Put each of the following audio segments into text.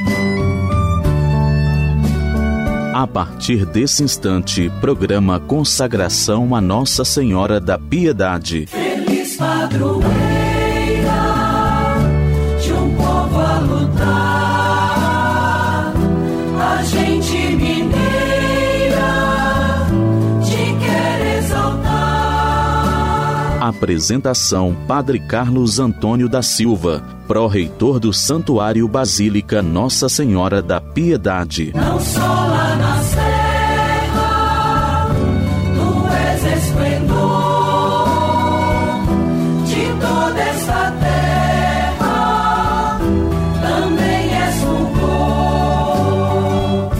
A partir desse instante, programa Consagração a Nossa Senhora da Piedade. Feliz padroeira de um povo a lutar, a gente mineira te quer exaltar. Apresentação: Padre Carlos Antônio da Silva, pró-reitor do Santuário Basílica Nossa Senhora da Piedade. Não só lá na serra, tu és esplendor de toda esta terra, também és fulgor.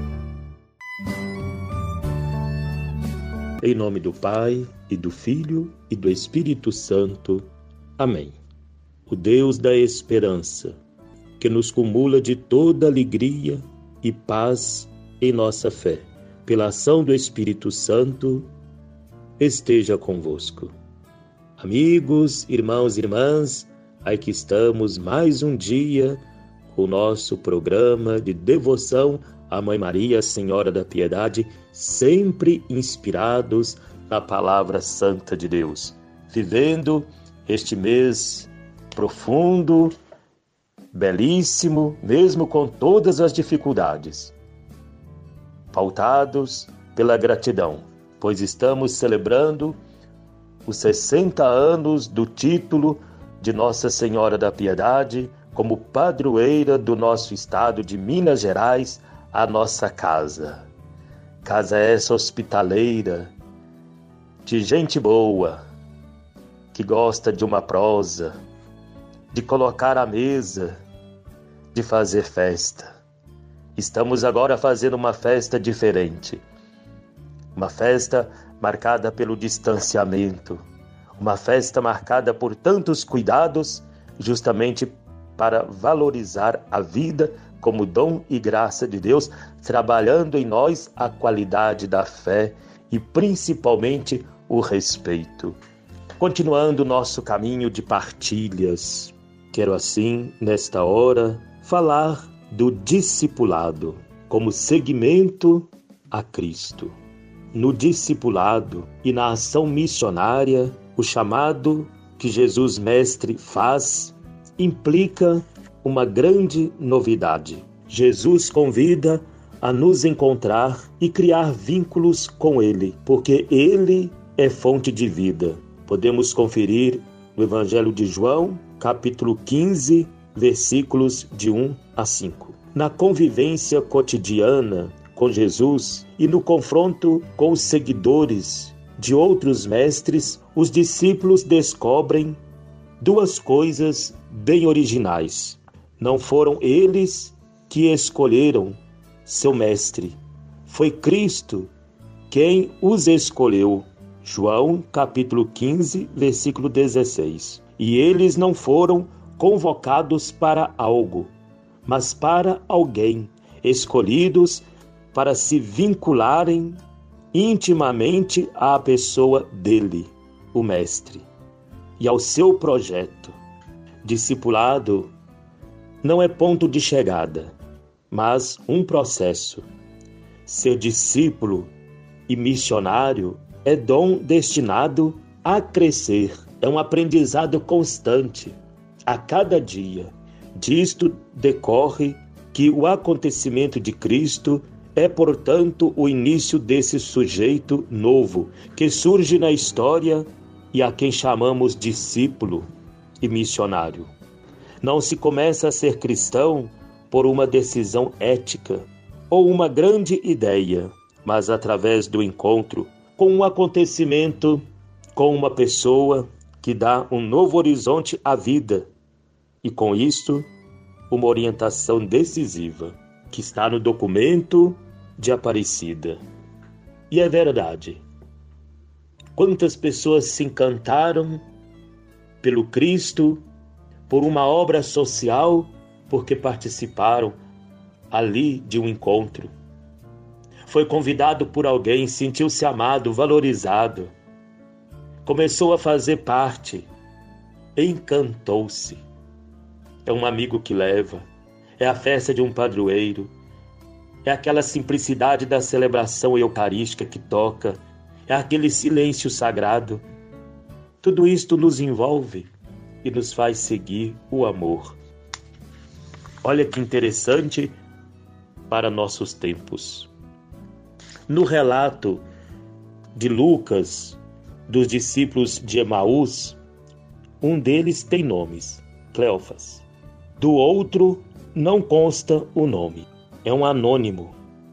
Em nome do Pai, e do Filho, e do Espírito Santo. Amém. O Deus da esperança, que nos cumula de toda alegria e paz em nossa fé, pela ação do Espírito Santo, esteja convosco. Amigos, irmãos e irmãs, aqui estamos mais um dia com o nosso programa de devoção à Mãe Maria, Senhora da Piedade, sempre inspirados na Palavra Santa de Deus, vivendo este mês profundo, belíssimo, mesmo com todas as dificuldades, pautados pela gratidão, pois estamos celebrando os 60 anos do título de Nossa Senhora da Piedade como padroeira do nosso estado de Minas Gerais, a nossa casa. Casa essa hospitaleira, de gente boa, que gosta de uma prosa, de colocar à mesa, de fazer festa. Estamos agora fazendo uma festa diferente. Uma festa marcada pelo distanciamento. Uma festa marcada por tantos cuidados, justamente para valorizar a vida como dom e graça de Deus, trabalhando em nós a qualidade da fé e principalmente o respeito. Continuando nosso caminho de partilhas, quero assim, nesta hora, falar do discipulado como seguimento a Cristo. No discipulado e na ação missionária, o chamado que Jesus Mestre faz implica uma grande novidade. Jesus convida a nos encontrar e criar vínculos com Ele, porque Ele é fonte de vida. Podemos conferir no Evangelho de João, capítulo 15, versículos de 1 a 5. Na convivência cotidiana com Jesus e no confronto com os seguidores de outros mestres, os discípulos descobrem duas coisas bem originais. Não foram eles que escolheram seu mestre. Foi Cristo quem os escolheu. João, capítulo 15, versículo 16. E eles não foram convocados para algo, mas para alguém, escolhidos para se vincularem intimamente à pessoa dele, o Mestre, e ao seu projeto. Discipulado não é ponto de chegada, mas um processo. Ser discípulo e missionário é dom destinado a crescer, é um aprendizado constante, a cada dia. Disto decorre que o acontecimento de Cristo é, portanto, o início desse sujeito novo que surge na história e a quem chamamos discípulo e missionário. Não se começa a ser cristão por uma decisão ética ou uma grande ideia, mas através do encontro com um acontecimento, com uma pessoa que dá um novo horizonte à vida e, com isto, uma orientação decisiva que está no documento de Aparecida. E é verdade. Quantas pessoas se encantaram pelo Cristo, por uma obra social, porque participaram ali de um encontro. Foi convidado por alguém, sentiu-se amado, valorizado. Começou a fazer parte, encantou-se. É um amigo que leva, é a festa de um padroeiro, é aquela simplicidade da celebração eucarística que toca, é aquele silêncio sagrado. Tudo isto nos envolve e nos faz seguir o amor. Olha que interessante para nossos tempos. No relato de Lucas, dos discípulos de Emaús, um deles tem nomes, Cleofas. Do outro não consta o nome. É um anônimo.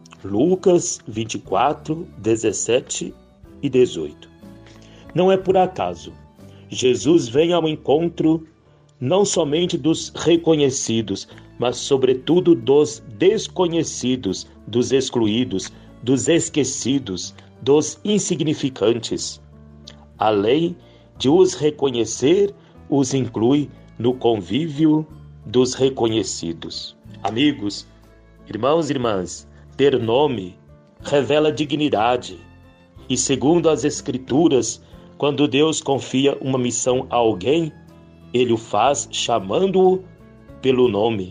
Lucas 24, 17 e 18. Não é por acaso. Jesus vem ao encontro não somente dos reconhecidos, mas sobretudo dos desconhecidos, dos excluídos, dos esquecidos, dos insignificantes. Além de os reconhecer, os inclui no convívio dos reconhecidos. Amigos, irmãos e irmãs, ter nome revela dignidade. E segundo as Escrituras, quando Deus confia uma missão a alguém, Ele o faz chamando-o pelo nome.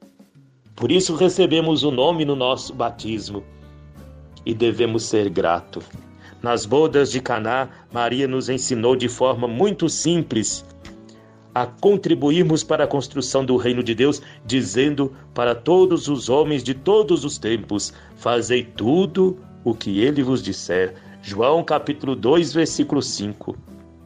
Por isso recebemos o nome no nosso batismo e devemos ser gratos. Nas bodas de Caná, Maria nos ensinou de forma muito simples a contribuirmos para a construção do reino de Deus, dizendo para todos os homens de todos os tempos: fazei tudo o que Ele vos disser. João capítulo 2, versículo 5.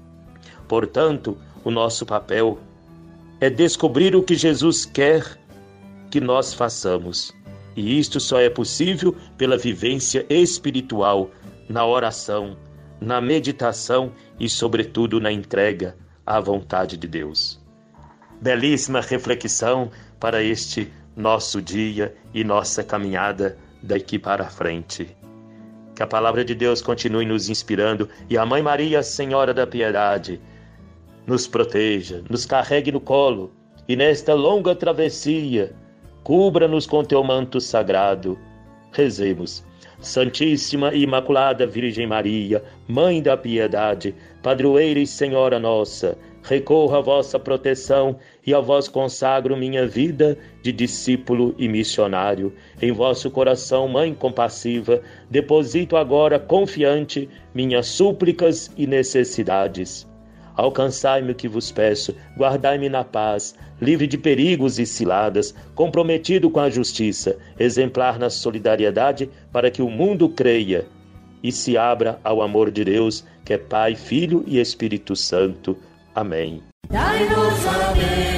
Portanto, o nosso papel é descobrir o que Jesus quer que nós façamos. E isto só é possível pela vivência espiritual, na oração, na meditação e, sobretudo, na entrega à vontade de Deus. Belíssima reflexão para este nosso dia e nossa caminhada daqui para frente. Que a palavra de Deus continue nos inspirando e a Mãe Maria, Senhora da Piedade, nos proteja, nos carregue no colo e nesta longa travessia, cubra-nos com teu manto sagrado. Rezemos. Santíssima e Imaculada Virgem Maria, Mãe da Piedade, Padroeira e Senhora nossa, recorro à vossa proteção e a vós consagro minha vida de discípulo e missionário. Em vosso coração, Mãe compassiva, deposito agora confiante minhas súplicas e necessidades. Alcançai-me o que vos peço, guardai-me na paz, livre de perigos e ciladas, comprometido com a justiça, exemplar na solidariedade, para que o mundo creia e se abra ao amor de Deus, que é Pai, Filho e Espírito Santo. Amém. Dai-nos a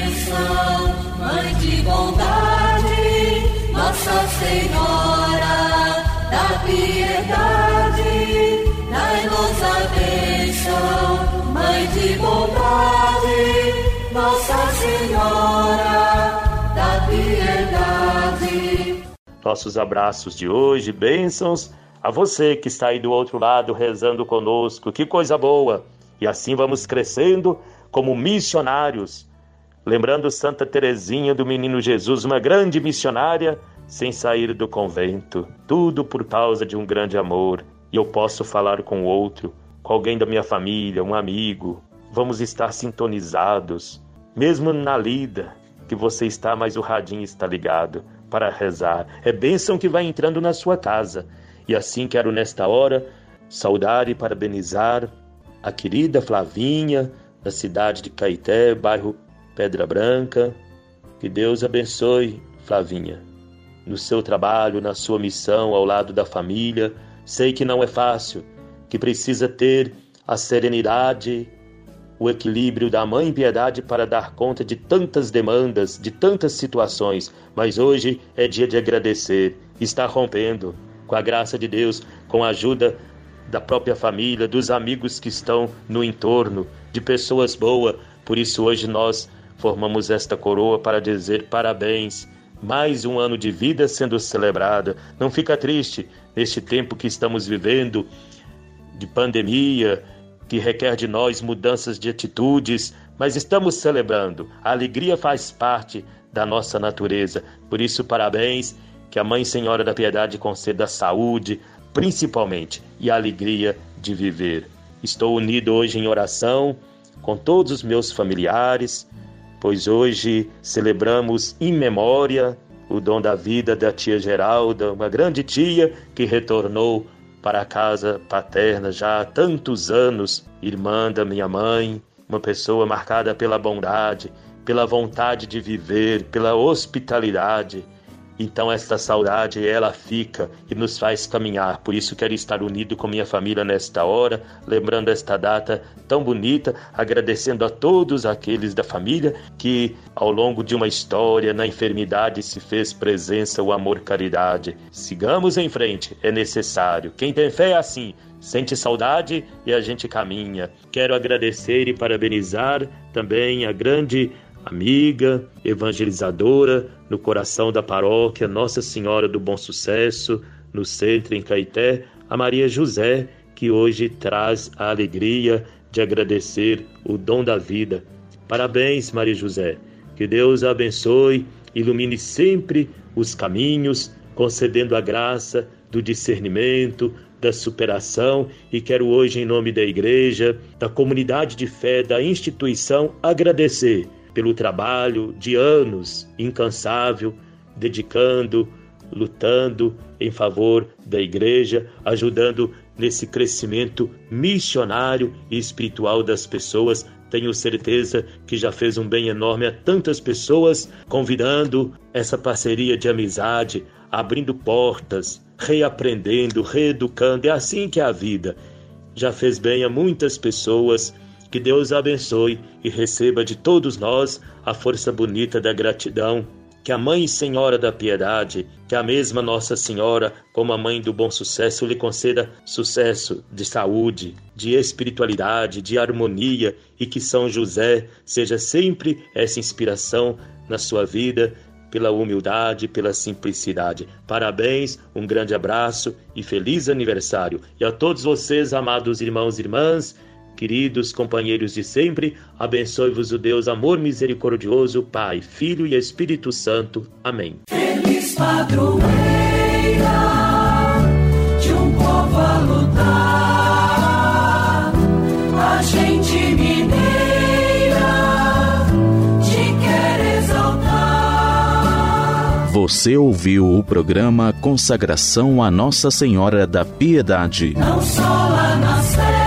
bênção, Mãe de bondade, Nossa Senhora da Piedade. Dai-nos a bênção, Mãe de bondade, Nossa Senhora da Piedade. Nossos abraços de hoje, bênçãos a você que está aí do outro lado rezando conosco. Que coisa boa! E assim vamos crescendo como missionários. Lembrando Santa Teresinha do Menino Jesus, uma grande missionária sem sair do convento. Tudo por causa de um grande amor. E eu posso falar com o outro, com alguém da minha família, um amigo. Vamos estar sintonizados, mesmo na lida que você está, mas o radinho está ligado para rezar. É bênção que vai entrando na sua casa. E assim quero nesta hora saudar e parabenizar a querida Flavinha, da cidade de Caeté, bairro Pedra Branca. Que Deus abençoe, Flavinha, no seu trabalho, na sua missão ao lado da família. Sei que não é fácil, que precisa ter a serenidade, o equilíbrio da Mãe Piedade para dar conta de tantas demandas, de tantas situações. Mas hoje é dia de agradecer. Está rompendo, com a graça de Deus, com a ajuda da própria família, dos amigos que estão no entorno, de pessoas boas. Por isso hoje nós formamos esta coroa para dizer parabéns. Mais um ano de vida sendo celebrada. Não fica triste neste tempo que estamos vivendo, de pandemia, que requer de nós mudanças de atitudes, mas estamos celebrando. A alegria faz parte da nossa natureza. Por isso, parabéns, que a Mãe Senhora da Piedade conceda saúde, principalmente, e a alegria de viver. Estou unido hoje em oração com todos os meus familiares, pois hoje celebramos em memória o dom da vida da tia Geralda, uma grande tia que retornou para a casa paterna já há tantos anos, irmã da minha mãe, uma pessoa marcada pela bondade, pela vontade de viver, pela hospitalidade. Então esta saudade, ela fica e nos faz caminhar. Por isso quero estar unido com minha família nesta hora, lembrando esta data tão bonita, agradecendo a todos aqueles da família que ao longo de uma história, na enfermidade se fez presença o amor, caridade. Sigamos em frente, é necessário. Quem tem fé é assim, sente saudade e a gente caminha. Quero agradecer e parabenizar também a grande amiga, evangelizadora no coração da paróquia Nossa Senhora do Bom Sucesso, no centro em Caeté, a Maria José, que hoje traz a alegria de agradecer o dom da vida. Parabéns, Maria José, que Deus a abençoe, ilumine sempre os caminhos, concedendo a graça do discernimento, da superação, e quero hoje, em nome da igreja, da comunidade de fé, da instituição, agradecer pelo trabalho de anos incansável, dedicando, lutando em favor da igreja, ajudando nesse crescimento missionário e espiritual das pessoas. Tenho certeza que já fez um bem enorme a tantas pessoas, convidando essa parceria de amizade, abrindo portas, reaprendendo, reeducando. É assim que é a vida. Já fez bem a muitas pessoas. Que Deus abençoe e receba de todos nós a força bonita da gratidão. Que a Mãe Senhora da Piedade, que a mesma Nossa Senhora, como a Mãe do Bom Sucesso, lhe conceda sucesso de saúde, de espiritualidade, de harmonia, e que São José seja sempre essa inspiração na sua vida, pela humildade, pela simplicidade. Parabéns, um grande abraço e feliz aniversário. E a todos vocês, amados irmãos e irmãs, queridos companheiros de sempre, abençoe-vos o Deus amor misericordioso, Pai, Filho e Espírito Santo. Amém. Feliz padroeira de um povo a lutar, a gente mineira te quer exaltar. Você ouviu o programa Consagração a Nossa Senhora da Piedade. Não só lá na Sé,